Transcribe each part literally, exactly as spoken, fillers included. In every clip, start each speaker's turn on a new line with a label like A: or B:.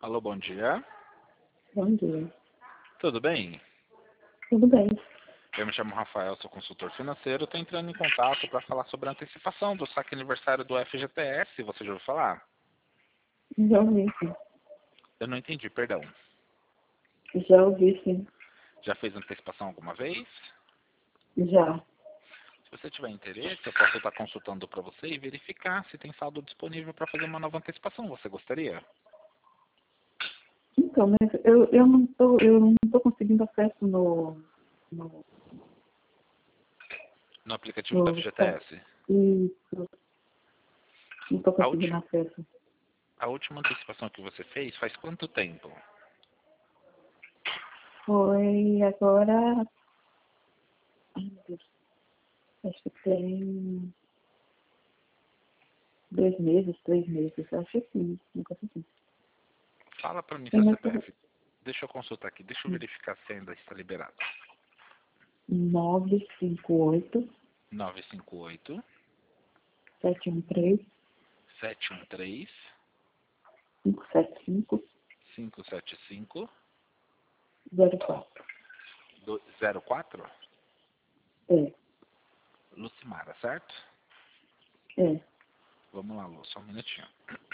A: Alô, bom dia.
B: Bom dia.
A: Tudo bem?
B: Tudo bem?
A: Eu me chamo Rafael, sou consultor financeiro. Estou entrando em contato para falar sobre a antecipação do saque aniversário do F G T S. Você já ouviu falar?
B: Já ouvi, sim.
A: Eu não entendi, perdão.
B: Já ouvi, sim.
A: Já fez antecipação alguma vez?
B: Já.
A: Se você tiver interesse, eu posso estar consultando para você e verificar se tem saldo disponível para fazer uma nova antecipação. Você gostaria?
B: Então, mas eu, eu não tô, eu não tô conseguindo acesso no, no,
A: No aplicativo do
B: no site.
A: F G T S?
B: Isso. Não tô
A: A,
B: conseguindo
A: ulti-
B: acesso.
A: a última antecipação que você fez faz quanto tempo?
B: Foi agora. Ai, meu Deus. Acho que tem dois meses, três meses. Acho que sim. Nunca sei.
A: Fala para mim
B: Tem
A: seu
B: mais
A: C P F. Deixa eu consultar aqui. Deixa eu verificar se ainda está liberado.
B: nove cinco oito,
A: nove cinco oito,
B: sete um três,
A: sete um três,
B: cinco sete cinco,
A: cinco sete cinco,
B: zero quatro.
A: zero quatro.
B: É,
A: Lucimara, certo?
B: é.
A: Vamos lá, Lu, só um minutinho.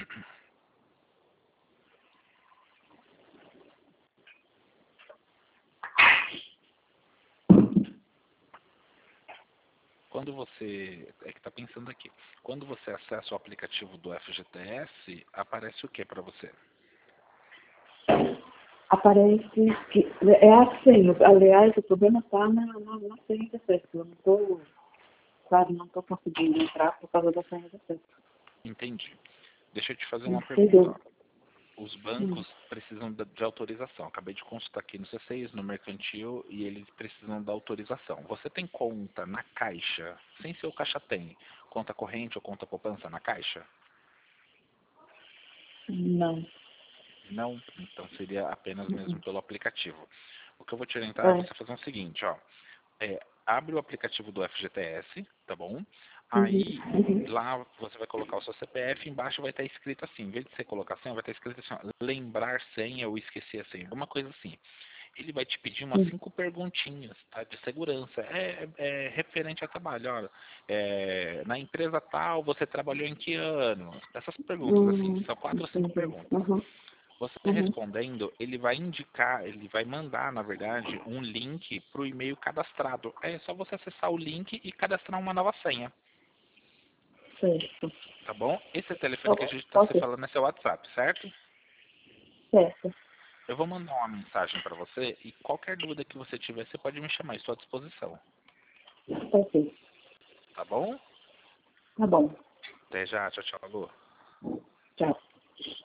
A: Quando você, é que está pensando aqui, quando você acessa o aplicativo do F G T S, aparece o que para você?
B: Aparece que é assim, aliás, o problema está na, na, na senha de acesso. Eu não estou, claro, não estou conseguindo entrar por causa da senha de acesso.
A: Entendi. Deixa eu te fazer uma pergunta.
B: Entendeu?
A: Os
B: Hum.
A: bancos precisam de, de autorização. Acabei de consultar aqui no C seis, no Mercantil, e eles precisam da autorização. Você tem conta na Caixa? Sem ser o Caixa tem. Conta corrente ou conta poupança na Caixa?
B: Não.
A: Não, então seria apenas mesmo
B: Uhum.
A: pelo aplicativo. O que eu vou te orientar é
B: É.
A: você fazer o seguinte, ó. É, abre o aplicativo do F G T S, tá bom?
B: Uhum.
A: Aí,
B: Uhum.
A: lá você vai colocar o seu C P F, embaixo vai estar escrito assim, em vez de você colocar senha, vai estar escrito assim, ó, lembrar senha ou esquecer a senha, alguma coisa assim. Ele vai te pedir umas
B: Uhum.
A: cinco perguntinhas, tá, de segurança. É, é referente ao trabalho, olha, é, na empresa tal, você trabalhou em que ano? Essas perguntas, assim,
B: Uhum.
A: são quatro ou cinco
B: Entendi.
A: perguntas.
B: Uhum.
A: Você
B: Uhum.
A: respondendo, ele vai indicar, ele vai mandar, na verdade, um link para o e-mail cadastrado. É só você acessar o link e cadastrar uma nova senha,
B: Certo.
A: tá bom? Esse telefone que a
B: Ó,
A: gente está se
B: ok.
A: falando é seu WhatsApp, certo?
B: Certo.
A: Eu vou mandar uma mensagem para você e qualquer dúvida que você tiver, você pode me chamar, estou à disposição,
B: Perfeito.
A: tá bom?
B: Tá bom.
A: Até já, tchau, tchau, Lu.
B: Tchau.